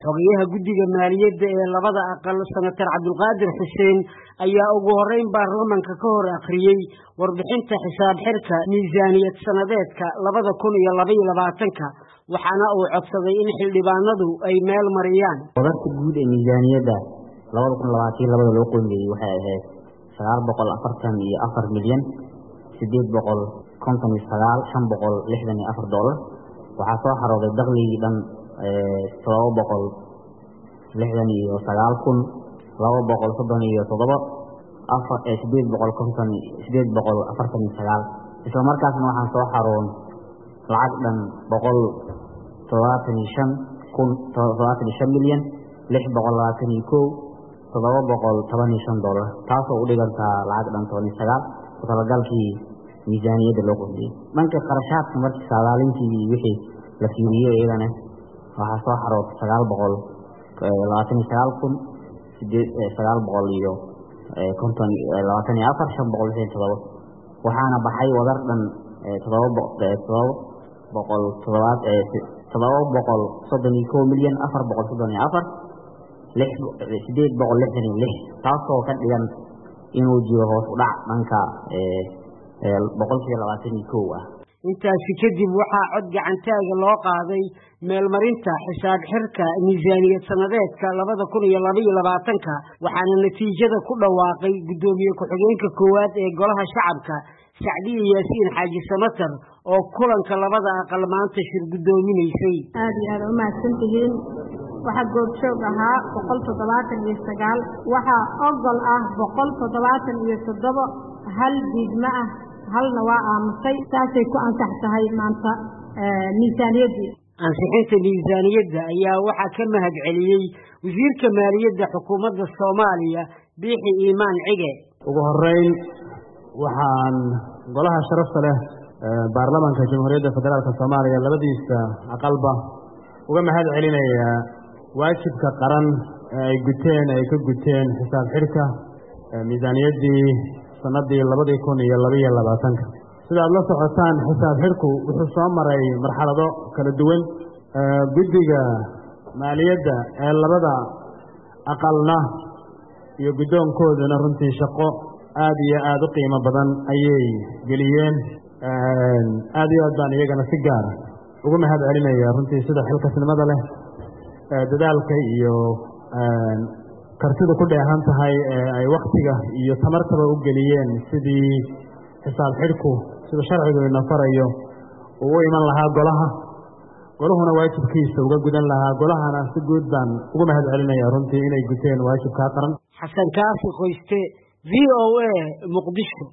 xogayaha guddiga maaliyadda ee labada aqal Senator Cabdulqaadir Xuseen ayaa ugu horeyn baarlamaanka ka hor akhriyay warbixinta xisaab xirka miisaaniyad sanadeedka 2022 waxaana uu codsaday in xildhibaanadu ay meel mariyaan wadarta guud ee miisaaniyadda 2022 loo qoondeeyay waxay ahayd 944 milyan 859,564 dollar waxaa soo xarooday dakhligii dhan 769,849 isla markaasna waxaan soo xaroon lacag dhan 175 milyan 621,715 dollar taasoo u dhigantaa lacag dhan 19 ku talagalkii miisaaniyadda loo qoondeeyay dhanka qarashaadka markii saadaalintii wixii la fiiriyay iyadana waxaa soo xarootay 924,527 waxaana baxay wadar dhan 731 milyan 434,866 taasoo ka dhigan inuu jiro hoos u dhac dhanka 21 ah. intaasi kadib waxaa cod gacantaaga loo qaaday meelmarinta xisaab xirka miisaaniyad sanadeedka 2022 waxaana natiijada ku dhawaaqay gudoomiye ku-xigeenka koowaad ee golaha shacabka Sacdiye Yaasiin Xaaji Samatar oo kulanka labada aqal maanta shir gudoominaysay. aad iyo aad u mahadsantihiin waxa goobjoog ahaa 179 waxa ogol ah 177 hal diidma ah halna waa aamusay taasay ku ansax tahay maanta miisaaniyadda ansixinta miisaaniyadda ayaa waxaa ka mahad celiyay wasiirka maaliyadda xukuumadda Soomaaliya Biixi Iimaan Cige. ugu horeyn waxaan golaha sharafta leh baarlamaanka Jamhuuriyadda Federaalka Soomaaliya labadiisa aqalba uga mahad celinayaa waajibka qaran ay ka guteen xisaab xirka miisaaniyaddii sanadii 2022 sida aad la socotaan xisaab xirku wuxuu soo maray marxalado kala duwan guddiga maaliyadda ee labada aqalna iyo guddoonkooduna runtii shaqo aad iyo aad u qiimo badan ayay geliyeen aad iyo aad baan iyagana si gaar ugu mahad celinaya runtii sida xilkasnimada leh dadaalka iyo kartida ku dheehan tahay ay waqtiga iyo tamartaba u geliyeen sidii xisaab xirku sida sharcigu ina farayo uu iman lahaa golahuna waajibkiisa uga gudan lahaa golahana si guud baan ugu mahad celinaya runtii inay guteen waajibka qaran. Xasan Kaafi Qoyste VOA Muqdisho.